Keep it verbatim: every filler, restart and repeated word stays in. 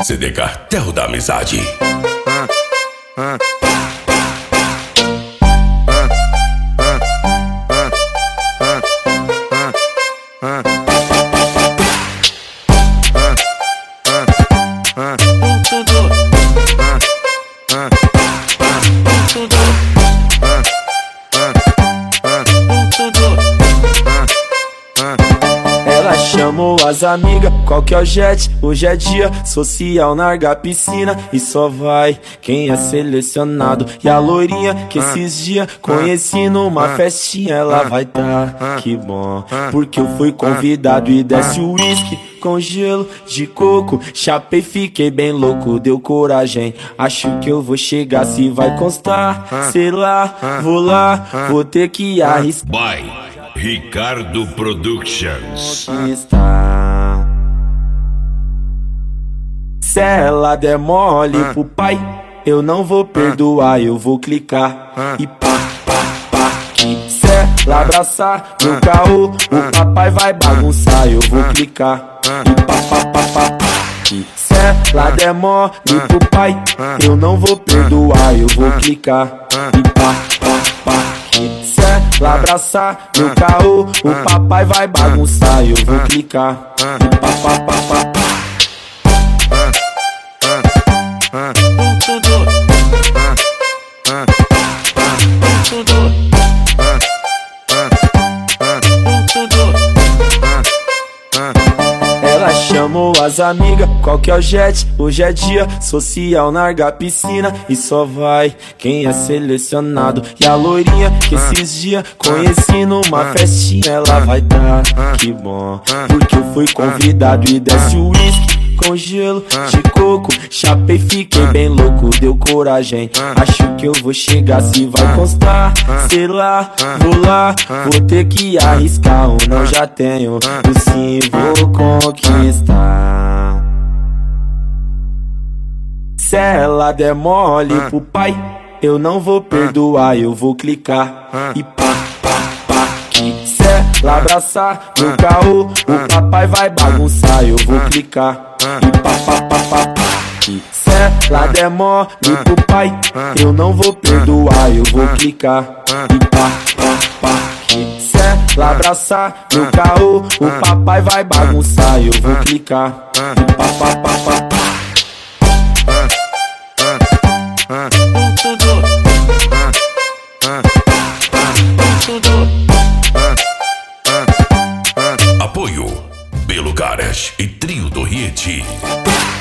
C D Cartel da Amizade. Ela chamou as amigas, qual que é o jet? Hoje é dia social, larga piscina e só vai quem é selecionado. E a loirinha que esses dias conheci numa festinha, ela vai tá, que bom, porque eu fui convidado. E desce o uísque com gelo de coco, chapei, fiquei bem louco, deu coragem. Acho que eu vou chegar, se vai constar, sei lá, vou lá, vou ter que arriscar. By Ricardo Productions. Está. Se ela der mole pro pai, eu não vou perdoar, eu vou clicar e pá, pá, pá. Se ela abraçar no caô, o papai vai bagunçar, eu vou clicar e pá, pá, pá, pá. Se ela der mole pro pai, eu não vou perdoar, eu vou clicar e pá, pá, pá. Se ela abraçar no caô, o papai vai bagunçar, eu vou clicar e pá, pá, pá, pá. Ela chamou as amigas, qual que é o jet? Hoje é dia social, larga piscina e só vai quem é selecionado. E a loirinha que esses dias conheci numa festinha, ela vai tá, que bom, porque eu fui convidado. E desce o uísque com gelo de coco, chapei, fiquei bem louco, deu coragem. Acho que eu vou chegar, se vai constar, sei lá, vou lá, vou ter que arriscar. Ou não, já tenho, o sim, vou conquistar. Se ela der mole pro pai, eu não vou perdoar, eu vou clicar e pá, pá, pá. Se ela abraçar no caô, o papai vai bagunçar, eu vou clicar e pá, pá, pá, pá. Se ela der mole pro pai, eu não vou perdoar, eu vou clicar e pá, pá, pá. Se ela abraçar no caô, o papai vai bagunçar, eu vou clicar e pá, pá, pá, pá. Apoio Belo Garage e Trio do Rieti.